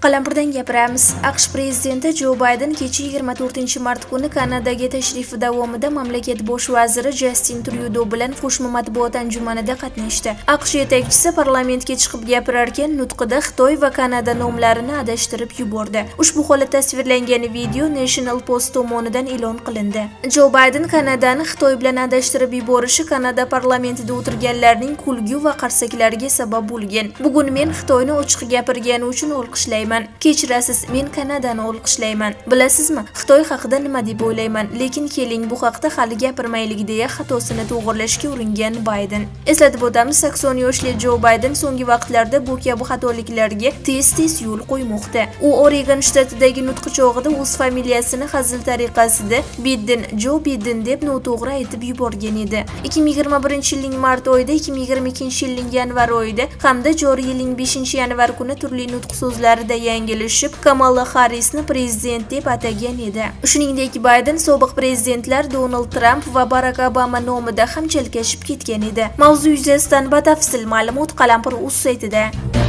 Qalampirdan gapiramiz. AQSh prezidenti Jo Bayden kecha 24-mart kuni Kanadaga tashrifi davomida mamlakat bosh vaziri Jastin Trudeau bilan qo'shma matbuot anjumanida qatnashdi. AQSh yetakchisi parlamentga chiqib gapirarkan nutqida Xitoy va Kanada nomlarini adashtirib yubordi. Ushbu holat tasvirlangan video National Post tomonidan e'lon qilindi. Jo Bayden Kanadani Xitoy bilan adashtirib yuborishi Kanada parlamentida o'tirganlarning kulgi va qarsaklarga sabab bo'lgan. Bugun men Xitoyni ochiq gapirgani uchun olqishlayman. Kechirasiz, men Kanadani olqishlayman. Bilasizmi, Xitoy haqida nima deb o'ylayman, lekin keling bu haqda hali gapirmaylik deya xatosini to'g'rilashga uringan Bayden. Eslatib o'tamiz, 80 yoshli Jo Bayden so'nggi vaqtlarda bu kabi xatoliklarga tez-tez yo'l qo'ymoqda. U Oregon shtatidagi nutqi chog'ida o'z familiyasini hazil tariqasida Joe Biden deb noto'g'ri aytib yuborgan edi. 2021-yilning mart oyida, 2022-yilning yanvar oyida hamda joriy yilning 5-yanvar kuni turli nutq so'zlarida yangilashib, Kamala Harrisni prezident deb atagan edi. Shuningdek, Bayden sobiq prezidentlar Donald Trump va Barack Obama nomida ham chalkashib ketgan edi. Mavzu yuzasidan batafsil ma'lumot Qalampir.uz saytida.